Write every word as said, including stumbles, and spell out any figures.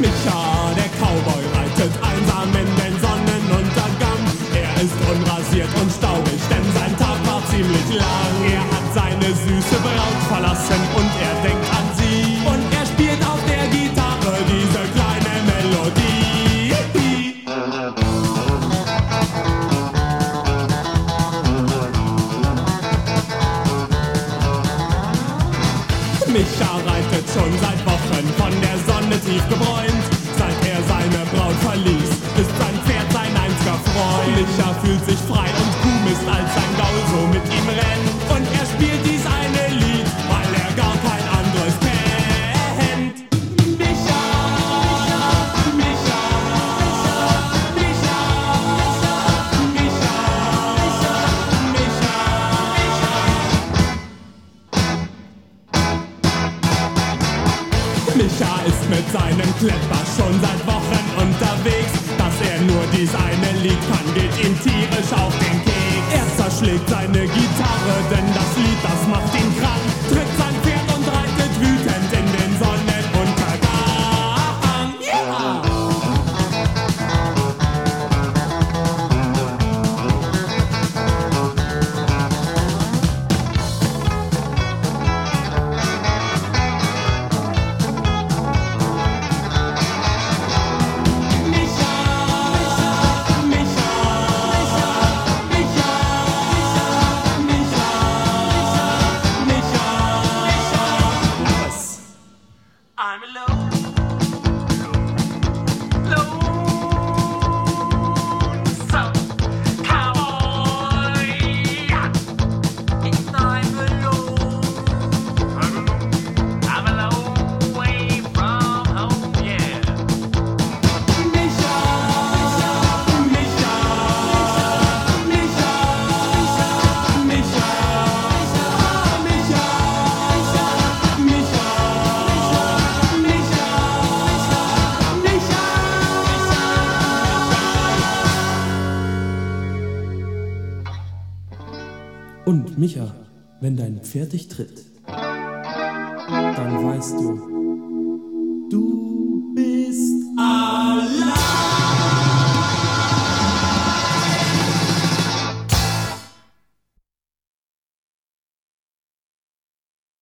Micha, der Cowboy, reitet einsam in den Sonnenuntergang. Er ist unrasiert und staubig, denn sein Tag war ziemlich lang. Er hat seine süße Braut verlassen und er denkt an sie. Und er spielt auf der Gitarre diese kleine Melodie. Micha reitet schon seit Wochen von der Sonne tief gebräunt. Seit er seine Braut verließ, ist sein Pferd sein einziger Freund. Micha fühlt sich frei und cool ist, als sein Gaul so mit ihm rennt. Und er spielt dies eine Lied, weil er gar kein anderes kennt. Micha, Micha, Micha, Micha, Micha, Micha, Micha. Micha ist mit seinem Klepper schon seit Wochen unterwegs. Dass er nur dies eine Lied kann, geht ihm tierisch auf den Keks. Er zerschlägt seine Gitarre, denn das Lied, das macht ihn krank. Tritt sein Pferd und reitet wütend in den Sonnenuntergang. Yeah! I'm alone, lonesome cowboy. And I'm alone, I'm alone, away from home, yeah. Micha, Micha, Micha, Micha, Micha, Micha, Und Micha, wenn dein Pferd dich tritt, dann weißt du,